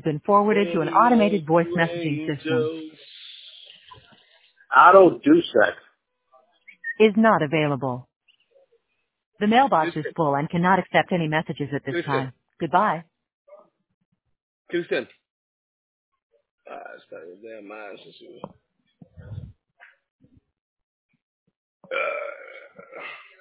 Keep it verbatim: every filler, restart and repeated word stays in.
been forwarded to an automated voice messaging system. Auto do sex. Is not available. The mailbox is full and cannot accept any messages at this time. Goodbye. Houston. Ah, it's not your damn mind, since you. Uh,